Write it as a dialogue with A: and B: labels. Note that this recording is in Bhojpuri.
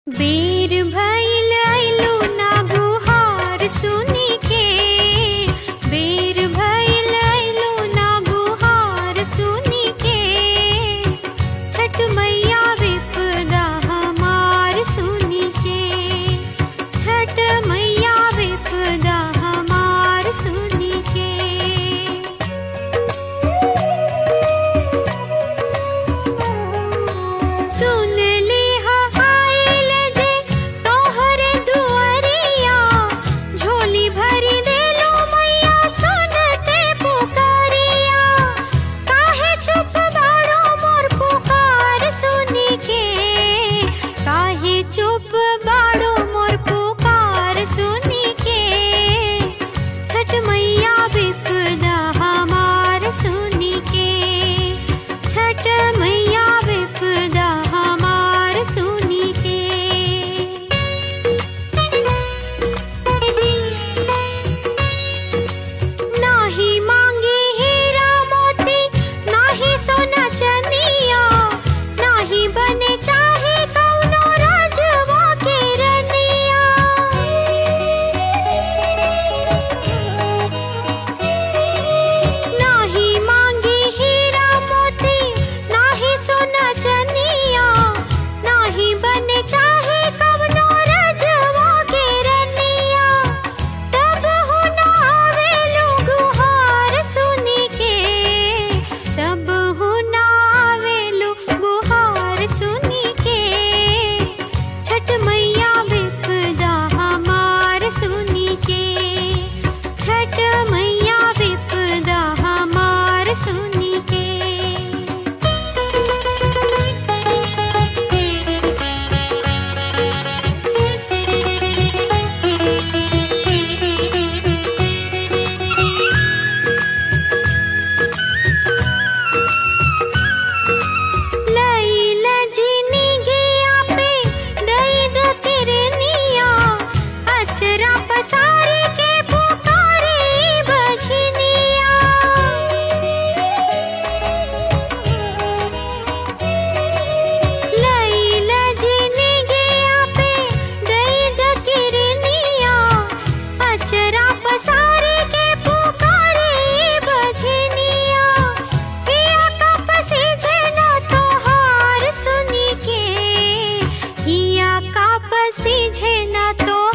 A: बेर भइल आइलू ना गुहार सुनी के। बेर भइल आइलू ना गुहार सुनी के। छठ मैया विपदा हमार सुनी के। छठ मैया विपदा हमार सुनी के। सुन ले आइल जे तोहरे दुआरिया। झोली भरी देलो मैया सुनते पुकारिया। काहे चुप बाड़ो मोर पुकार सुनी के। काहे चुप बाड़ो मोर पुकार सुनी के। छठ मैया विपदा हमार सुनी के। छठ मैया विपदा हमार सुनी के। नाही मांगे हीरा मोती नाही सोना चनिया। नाही बने चाहे कौनो राजवा के रनिया। नाही मांगे हीरा मोती नाही सोना चनिया। नाही बने चाहे कौनो राजवा के रनिया। तब हो ना आवेलू गुहार सुनी के। तब हो ना आवेलू गुहार सुनी के। छठ मैया विपदा हमार सुनी के। छठ मैया विपदा हमार सुनी के। लैला जीनी गिया पे दई द किरनिया। अचरा पसारे के पुकारे बजनिया। लैला जीनी गिया पे दई द किरनिया। अचरा पसारे के पुकारे बजनिया। हिया का पसी झेना तोहार सुनी के। हिया का पसी झेना तो